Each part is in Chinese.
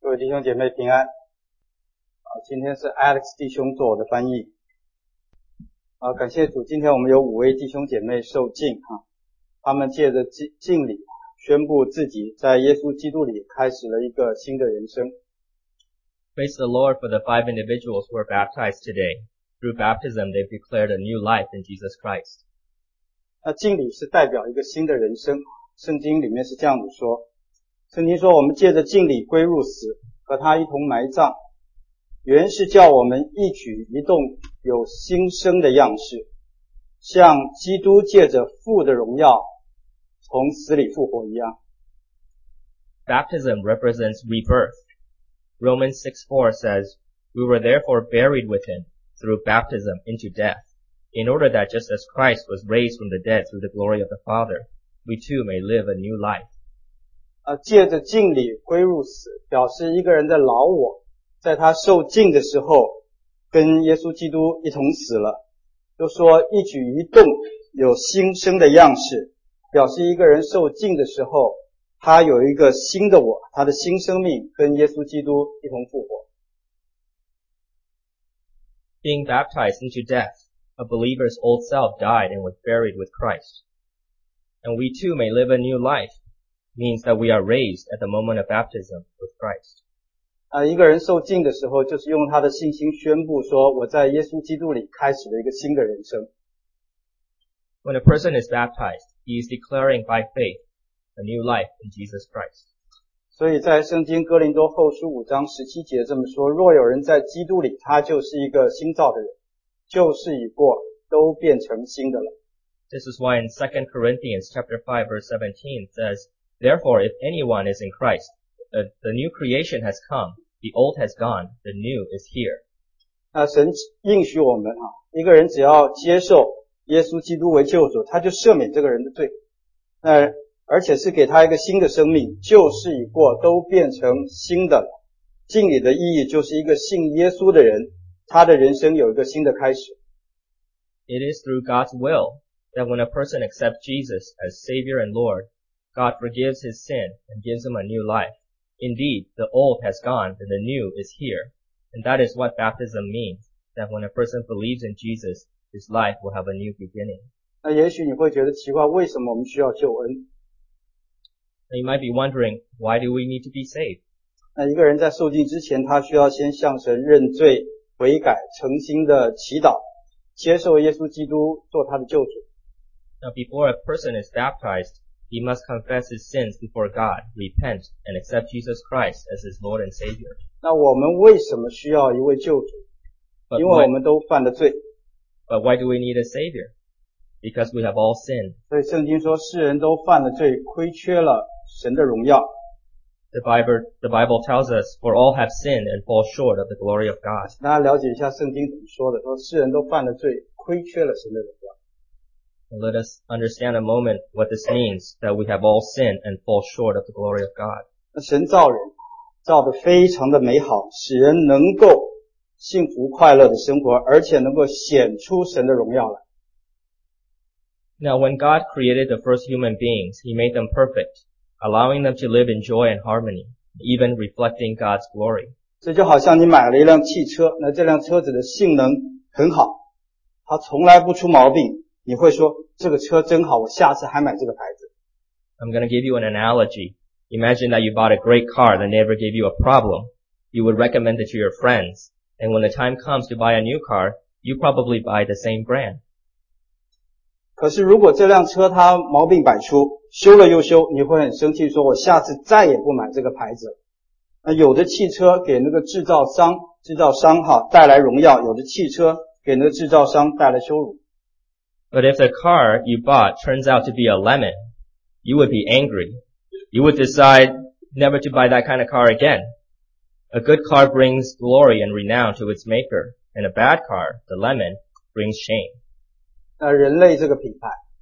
各位弟兄姐妹平安。今天是 Alex 弟兄做我的翻译。感谢主，今天我们有5位弟兄姐妹受浸他们借着浸礼宣布自己在耶稣基督里开始了一个新的人生。 Praise the Lord for the 5 individuals who are baptized today. Through baptism, they've declared a new life in Jesus Christ. 那浸礼是代表一个新的人生，圣经里面是这样子说。圣经说我们借着浸礼归入死，和他一同埋葬，原是叫我们一举一动有新生的样式，像基督借着父的荣耀从死里复活一样。 Baptism represents rebirth. Romans 6:4 says, "We were therefore buried with him through baptism into death, in order that just as Christ was raised from the dead through the glory of the Father, we too may live a new life." 借着浸礼归入死，表示一个人的老我在他受浸的时候跟耶稣基督一同死了，就说一举一动有新生的样式，表示一个人受浸的时候他有一个新的我，他的新生命跟耶稣基督一同复活。 Being baptized into death, a believer's old self died and was buried with Christ. And we too may live a new life, means that we are raised at the moment of baptism with Christ. 一个人受浸的时候，就是用他的信心宣布说，我在耶稣基督里开始了一个新的人生。 When a person is baptized, he is declaring by faith a new life in Jesus Christ. 所以在圣经哥林多后书5章17节这么说，若有人在基督里，他就是一个新造的人，旧事已过，都变成新的了。 This is why in 2 Corinthians chapter 5 verse 17 says, "Therefore if anyone is in Christ, the new creation has come, the old has gone, the new is here." 神应许我们一个人只要接受耶稣基督为救主，他就赦免这个人的罪，而且是给他一个新的生命，旧事已过，都变成新的了。浸礼的意义就是一个信耶稣的人，他的人生有一个新的开始。 It is through God's will that when a person accepts Jesus as Savior and Lord, God forgives his sin and gives him a new life. Indeed, the old has gone and the new is here. And that is what baptism means, that when a person believes in Jesus, his life will have a new beginning. 那也许你会觉得奇怪，为什么我们需要救恩？ Now you might be wondering, why do we need to be saved? 那一个人在受浸之前，他需要先向神认罪、悔改、诚心的祈祷，接受耶稣基督做他的救主。 Now before a person is baptized, he must confess his sins before God, repent, and accept Jesus Christ as his Lord and Savior. 那我们为什么需要一位救主？ But 因为我们都犯了罪。 why do we need a Savior? Because we have all sinned. 所以圣经说世人都犯了罪，亏缺了神的荣耀。 The Bible tells us, "For all have sinned and fall short of the glory of God." 大家了解一下圣经怎么说的，说世人都犯了罪，亏缺了神的荣耀。 And let us understand a moment what this means, that we have all sinned and fall short of the glory of God. 那神造人，造得非常的美好，使人能够幸福快乐的生活，而且能够显出神的荣耀来。 Now when God created the first human beings, He made them perfect, allowing them to live in joy and harmony, even reflecting God's glory. 这就好像你买了一辆汽车，那这辆车子的性能很好，它从来不出毛病，你会说这个车真好，我下次还买这个牌子。 I'm going to give you an analogy. Imagine that you bought a great car that never gave you a problem. You would recommend it to your friends. And when the time comes to buy a new car, you probably buy the same brand. 可是如果这辆车它毛病百出，修了又修，你会很生气，说我下次再也不买这个牌子。那有的汽车给那个制造商带来荣耀，有的汽车给那个制造商带来羞辱。 But if the car you bought turns out to be a lemon, you would be angry. You would decide never to buy that kind of car again. A good car brings glory and renown to its maker, and a bad car, the lemon, brings shame. 那人类这个品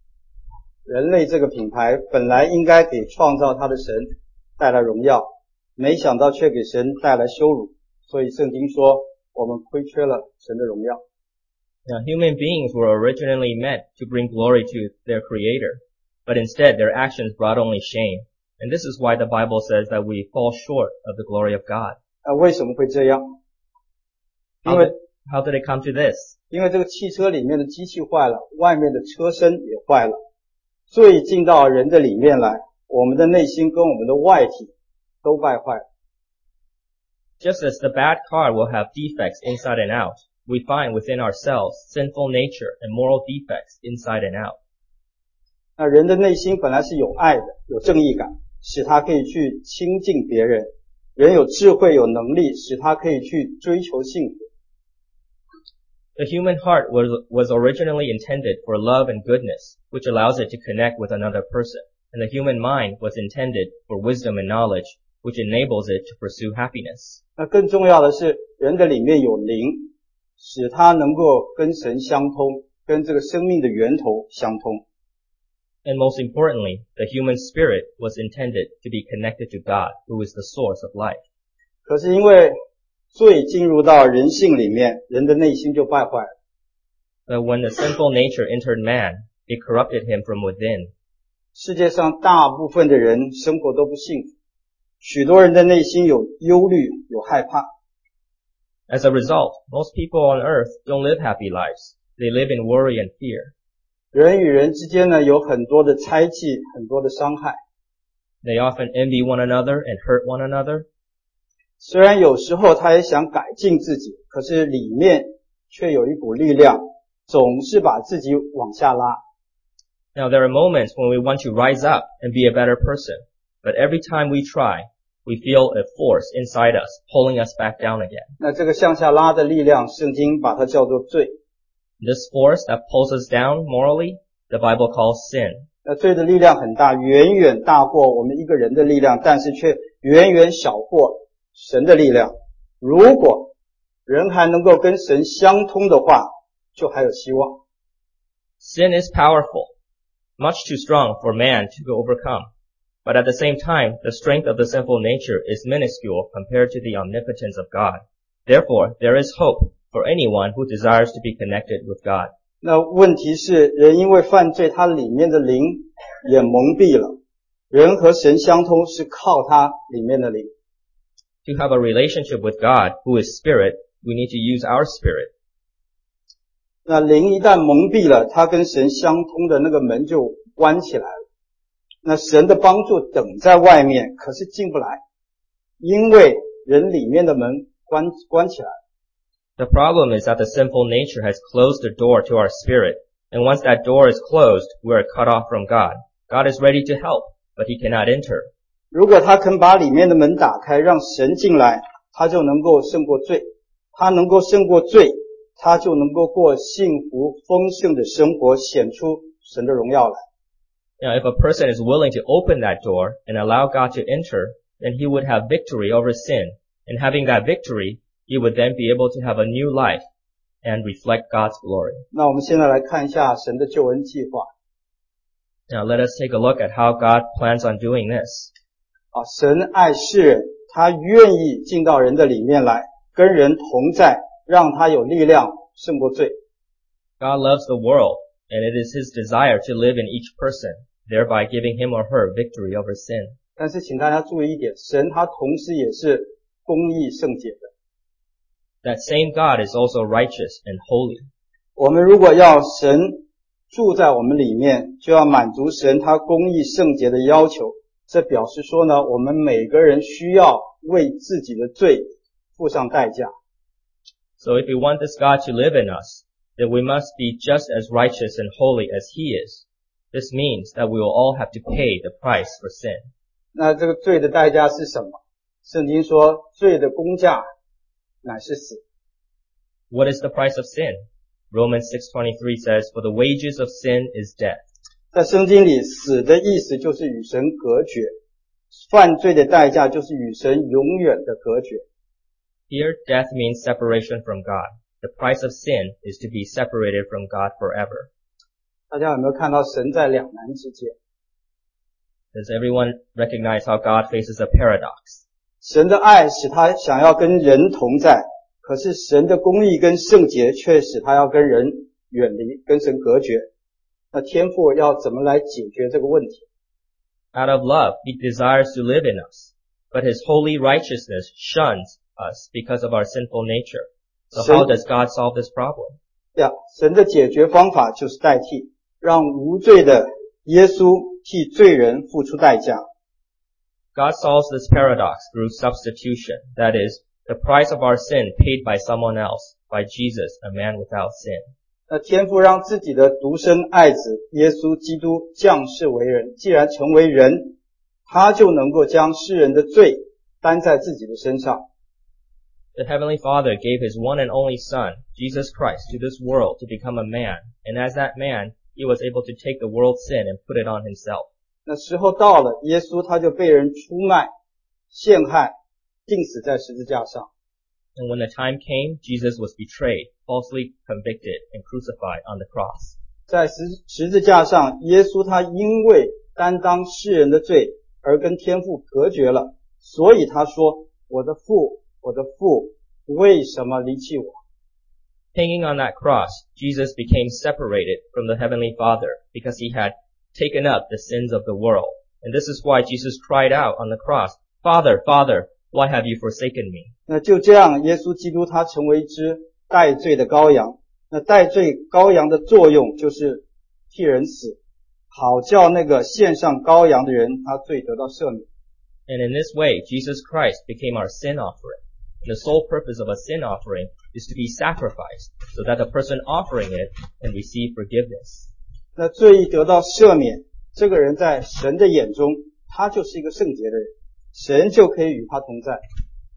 牌本来应该给创造它的神带来荣耀，没想到却给神带来羞辱，所以圣经说我们亏缺了神的荣耀。 Now, human beings were originally meant to bring glory to their Creator, but instead their actions brought only shame. And this is why the Bible says that we fall short of the glory of God. 为什么会这样？因 How 为 did, how did it come to this? 因为这个汽车里面的机器坏了，外面的车身也坏了，罪进到人的里面来，我们的内心跟我们的外体都败坏了。 Just as the bad car will have defects inside and out, we find within ourselves sinful nature and moral defects inside and out. 那人的内心本来是有爱的，有正义感，使他可以去亲近别人。人有智慧，有能力，使他可以去追求幸福。 The human heart was originally intended for love and goodness, which allows it to connect with another person. And the human mind was intended for wisdom and knowledge, which enables it to pursue happiness. 那更重要的是，人的里面有灵，使他能够跟神相通，跟这个生命的源头相通。 And most importantly, the human spirit was intended to be connected to God, who is the source of life. 可是因为罪进入到人性里面，人的内心就败坏了。 But when the sinful nature entered man, it corrupted him from within. 世界上大部分的人生活都不幸福，许多人的内心有忧虑，有害怕。 As a result, most people on earth don't live happy lives. They live in worry and fear. 人与人之间呢，有很多的猜忌，很多的伤害。 They often envy one another and hurt one another. 虽然有时候他也想改进自己，可是里面却有一股力量，总是把自己往下拉。 Now there are moments when we want to rise up and be a better person, but every time we try, we feel a force inside us pulling us back down again. 那这个向下拉的力量，圣经把它叫做罪。 This force that pulls us down morally, the Bible calls sin. 那罪的力量很大，远远大过我们一个人的力量，但是却远远小过神的力量。如果人还能够跟神相通的话，就还有希望。 Sin is powerful, much too strong for man to overcome. But at the same time, the strength of the sinful nature is minuscule compared to the omnipotence of God. Therefore, there is hope for anyone who desires to be connected with God. 那问题是，人因为犯罪，他里面的灵也蒙蔽了。人和神相通是靠他里面的灵。 To have a relationship with God, who is spirit, we need to use our spirit. 那灵一旦蒙蔽了，他跟神相通的那个门就关起来了。那神的帮助等在外面，可是进不来，因为人里面的门关起来了。 The problem is that the sinful nature has closed the door to our spirit, and once that door is closed, we are cut off from God. God is ready to help, but he cannot enter. 如果他肯把里面的门打开，让神进来，他就能够胜过罪。他能够胜过罪，他就能够过幸福丰盛的生活，显出神的荣耀来。 Now, if a person is willing to open that door and allow God to enter, then he would have victory over sin. And having that victory, he would then be able to have a new life and reflect God's glory. 那我们现在来看一下神的救恩计划。 Now, let us take a look at how God plans on doing this. 神爱世人，他愿意进到人的里面来，跟人同在，让他有力量胜过罪。 God loves the world, and it is his desire to live in each person, thereby giving him or her victory over sin. 但是请大家注意一点，神他同时也是公义圣洁的。 That same God is also righteous and holy. 我们如果要神住在我们里面，就要满足神他公义圣洁的要求。这表示说呢，我们每个人需要为自己的罪付上代价。 So if we want this God to live in us, then we must be just as righteous and holy as he is. This means that we will all have to pay the price for sin. 那这个罪的代价是什么？圣经说，罪的工价乃是死。 What is the price of sin? Romans 6:23 says, "For the wages of sin is death." 在圣经里，死的意思就是与神隔绝，犯罪的代价就是与神永远的隔绝。 Here, death means separation from God. The price of sin is to be separated from God forever. 大家有没有看到神在两难之间？ Does everyone recognize how God faces a paradox? 神的爱使他想要跟人同在，可是神的公义跟圣洁却使他要跟人远离，跟神隔绝。那天父要怎么来解决这个问题？ Out of love, he desires to live in us, but his holy righteousness shuns us because of our sinful nature. So how does God solve this problem? 神的解决方法就是代替，让无罪的耶稣替罪人付出代价。 God solves this paradox through substitution, that is, the price of our sin paid by someone else, by Jesus, a man without sin. 那天父让自己的独生爱子耶稣基督降世为人，既然成为人，他就能够将世人的罪担在自己的身上。 The Heavenly Father gave His one and only Son, Jesus Christ, to this world to become a man, and as that man, He was able to take the world's sin and put it on Himself. 那时候到了，耶稣他就被人出卖、陷害、钉死在十字架上。 And when the time came, Jesus was betrayed, falsely convicted, and crucified on the cross. 在十字架上，耶稣他因为担当世人的罪而跟天父隔绝了，所以他说：“我的父，我的父，为什么离弃我？” Hanging on that cross, Jesus became separated from the Heavenly Father because He had taken up the sins of the world. And this is why Jesus cried out on the cross, Father, Father, why have you forsaken me? 那就这样，耶稣基督他成为一只代罪的羔羊。那代罪羔羊的作用就是替人死，好叫那个献上羔羊的人他罪得到赦免。 And in this way, Jesus Christ became our sin offering. And the sole purpose of a sin offering is to be sacrificed so that the person offering it can receive forgiveness. 那罪一得到赦免，这个人在神的眼中，他就是一个圣洁的人，神就可以与他同在。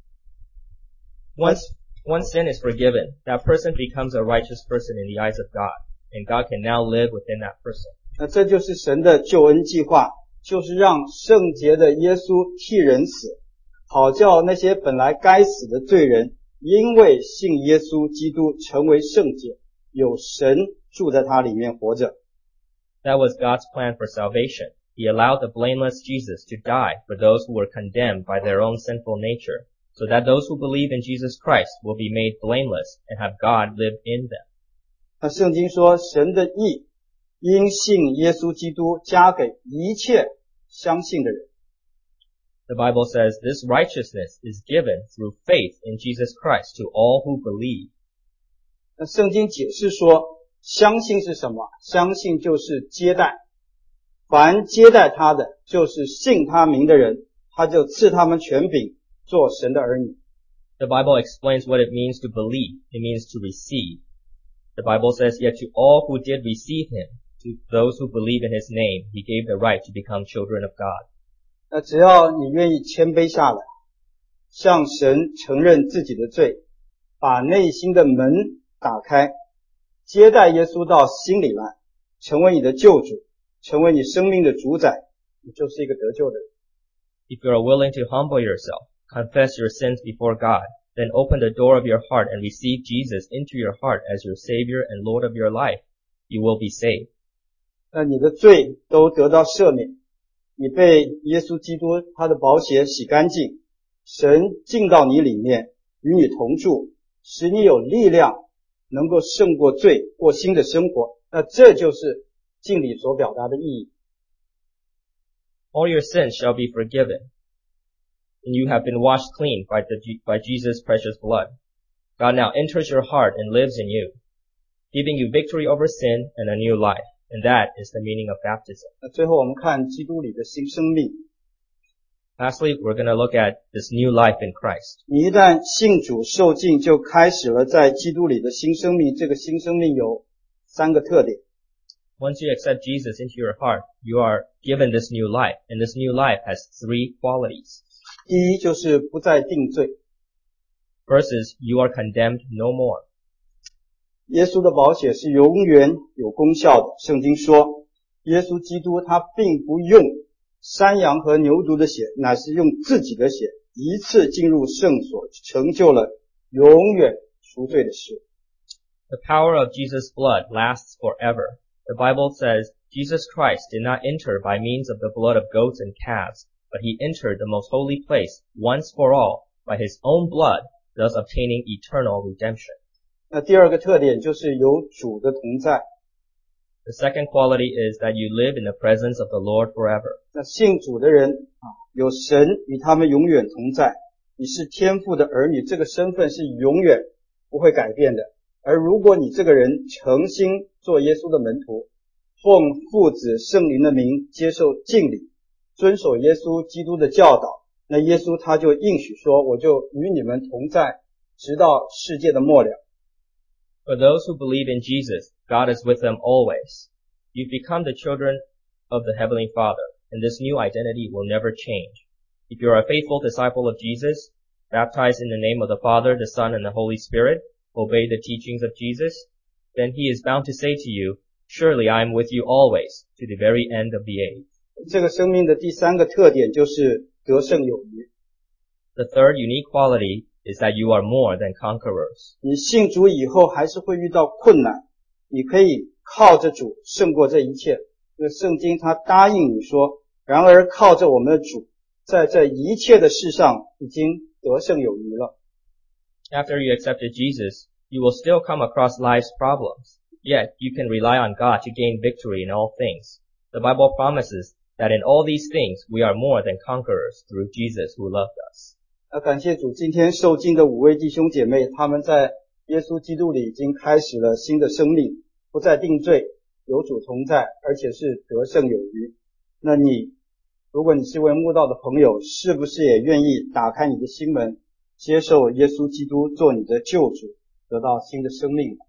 Once sin is forgiven, that person becomes a righteous person in the eyes of God, and God can now live within that person. 那这就是神的救恩计划，就是让圣洁的耶稣替人死，好叫那些本来该死的罪人，因为信耶稣基督成为圣洁，有神住在他里面活着。 That was God's plan for salvation. He allowed the blameless Jesus to die for those who were condemned by their own sinful nature, so that those who believe in Jesus Christ will be made blameless and have God live in them. 那圣经说，神的义因信耶稣基督加给一切相信的人。 The Bible says this righteousness is given through faith in Jesus Christ to all who believe. 那圣经解释说，相信是什么？相信就是接待，凡接待他的，就是信他名的人，他就赐他们权柄做神的儿女。 The Bible explains what it means to believe. It means to receive. The Bible says, yet to all who did receive Him, to those who believe in His name, He gave the right to become children of God. 那只要你愿意谦卑下来，向神承认自己的罪，把内心的门打开，接待耶稣到心里来，成为你的救主，成为你生命的主宰，你就是一个得救的人。 If you are willing to humble yourself, confess your sins before God, then open the door of your heart and receive Jesus into your heart as your Savior and Lord of your life, you will be saved. 那你的罪都得到赦免，你被耶稣基督他的宝血洗干净，神进到你里面，与你同住，使你有力量能够胜过罪，过新的生活。那这就是敬礼所表达的意义。 All your sins shall be forgiven, and you have been washed clean by Jesus' precious blood. God now enters your heart and lives in you, giving you victory over sin and a new life. And that is the meaning of baptism. 那最后我们看基督里的新生命。 Lastly, we're going to look at this new life in Christ. 你一旦信主受浸，就开始了在基督里的新生命。这个新生命有3个特点。 Once you accept Jesus into your heart, you are given this new life, and this new life has 3 qualities. 第一就是不再定罪。 First is, you are condemned no more. 耶稣的宝血是永远有功效的。圣经说，耶稣基督他并不用山羊和牛犊的血，乃是用自己的血，一次进入圣所，成就了永远赎罪的事。 The power of Jesus' blood lasts forever. The Bible says, Jesus Christ did not enter by means of the blood of goats and calves, but He entered the most holy place once for all by His own blood, thus obtaining eternal redemption. 那第2个特点就是有主的同在。 The second quality is that you live in the presence of the Lord forever. 那信主的人有神与他们永远同在，你是天父的儿女，这个身份是永远不会改变的。而如果你这个人诚心做耶稣的门徒，奉父子圣灵的名接受敬礼，遵守耶稣基督的教导，那耶稣他就应许说，我就与你们同在，直到世界的末了。 For those who believe in Jesus, God is with them always. You've become the children of the Heavenly Father, and this new identity will never change. If you are a faithful disciple of Jesus, baptized in the name of the Father, the Son, and the Holy Spirit, obey the teachings of Jesus, then He is bound to say to you, Surely I am with you always, to the very end of the age. 这个生命的第三个特点就是得胜有余。 The third unique quality is that you are more than conquerors. 你信主以后还是会遇到困难，你可以靠着主胜过这一切。这个圣经它答应你说，然而靠着我们的主，在这一切的事上已经得胜有余了。 After you accepted Jesus, you will still come across life's problems. Yet you can rely on God to gain victory in all things. The Bible promises that in all these things we are more than conquerors through Jesus who loved us. 感谢主，今天受浸的5位弟兄姐妹，他们在耶稣基督里已经开始了新的生命，不再定罪，有主同在，而且是得胜有余。那你，如果你是位慕道的朋友，是不是也愿意打开你的心门，接受耶稣基督做你的救主，得到新的生命？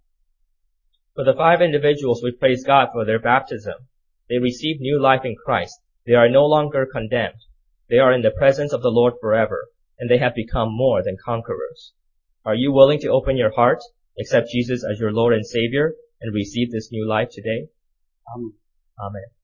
For the 5 individuals, we praise God for their baptism. They receive new life in Christ. They are no longer condemned. They are in the presence of the Lord forever, and they have become more than conquerors. Are you willing to open your heart, accept Jesus as your Lord and Savior, and receive this new life today? Amen. Amen.